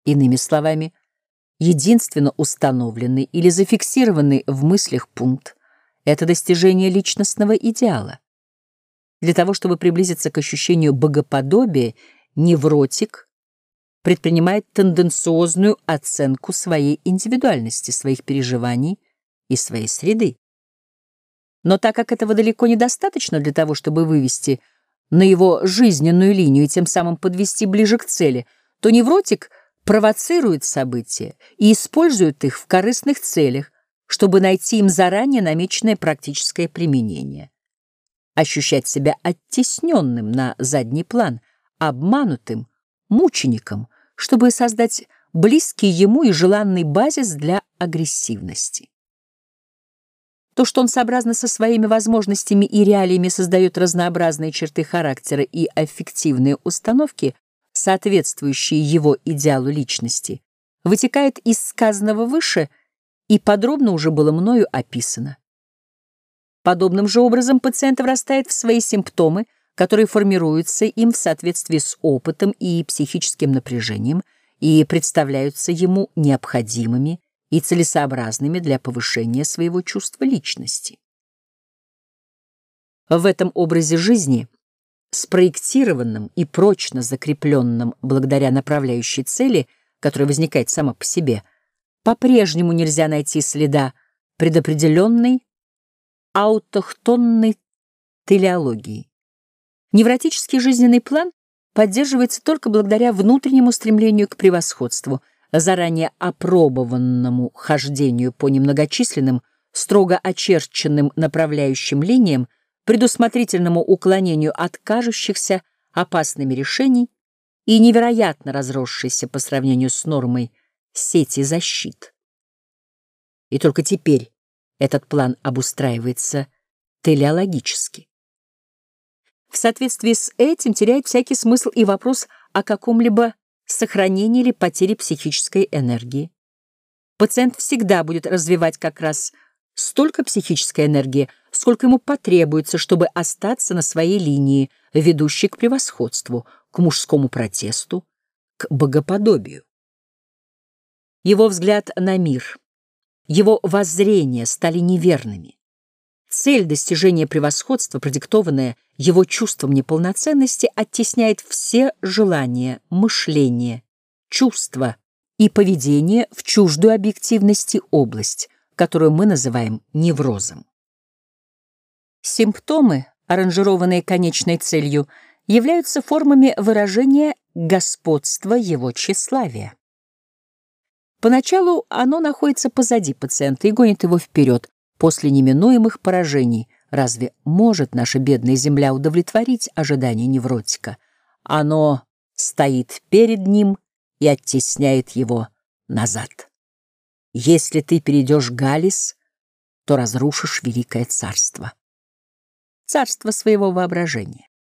Иными словами, единственно установленный или зафиксированный в мыслях пункт — это достижение личностного идеала. Для того, чтобы приблизиться к ощущению богоподобия, невротик предпринимает тенденциозную оценку своей индивидуальности, своих переживаний и своей среды. Но так как этого далеко недостаточно для того, чтобы вывести на его жизненную линию и тем самым подвести ближе к цели, то невротик провоцирует события и использует их в корыстных целях, чтобы найти им заранее намеченное практическое применение. Ощущать себя оттесненным на задний план, обманутым, мучеником, чтобы создать близкий ему и желанный базис для агрессивности. То, что он сообразно со своими возможностями и реалиями создает разнообразные черты характера и аффективные установки, соответствующие его идеалу личности, вытекает из сказанного выше и подробно уже было мною описано. Подобным же образом пациент врастает в свои симптомы, которые формируются им в соответствии с опытом и психическим напряжением и представляются ему необходимыми и целесообразными для повышения своего чувства личности. В этом образе жизни, спроектированном и прочно закрепленном благодаря направляющей цели, которая возникает сама по себе, по-прежнему нельзя найти следа предопределенной аутохтонной телеологии. Невротический жизненный план поддерживается только благодаря внутреннему стремлению к превосходству, заранее опробованному хождению по немногочисленным, строго очерченным направляющим линиям, предусмотрительному уклонению от кажущихся опасными решений и невероятно разросшейся по сравнению с нормой сети защит. И только теперь этот план обустраивается телеологически. В соответствии с этим теряет всякий смысл и вопрос о каком-либо сохранении или потере психической энергии. Пациент всегда будет развивать как раз столько психической энергии, сколько ему потребуется, чтобы остаться на своей линии, ведущей к превосходству, к мужскому протесту, к богоподобию. Его взгляд на мир, его воззрения стали неверными. Цель достижения превосходства, продиктованная его чувством неполноценности, оттесняет все желания, мышления, чувства и поведение в чуждую объективности область, которую мы называем неврозом. Симптомы, аранжированные конечной целью, являются формами выражения господства его тщеславия. Поначалу оно находится позади пациента и гонит его вперед. После неминуемых поражений разве может наша бедная земля удовлетворить ожидания невротика? Оно стоит перед ним и оттесняет его назад. Если ты перейдешь Галис, то разрушишь великое царство. Царство своего воображения.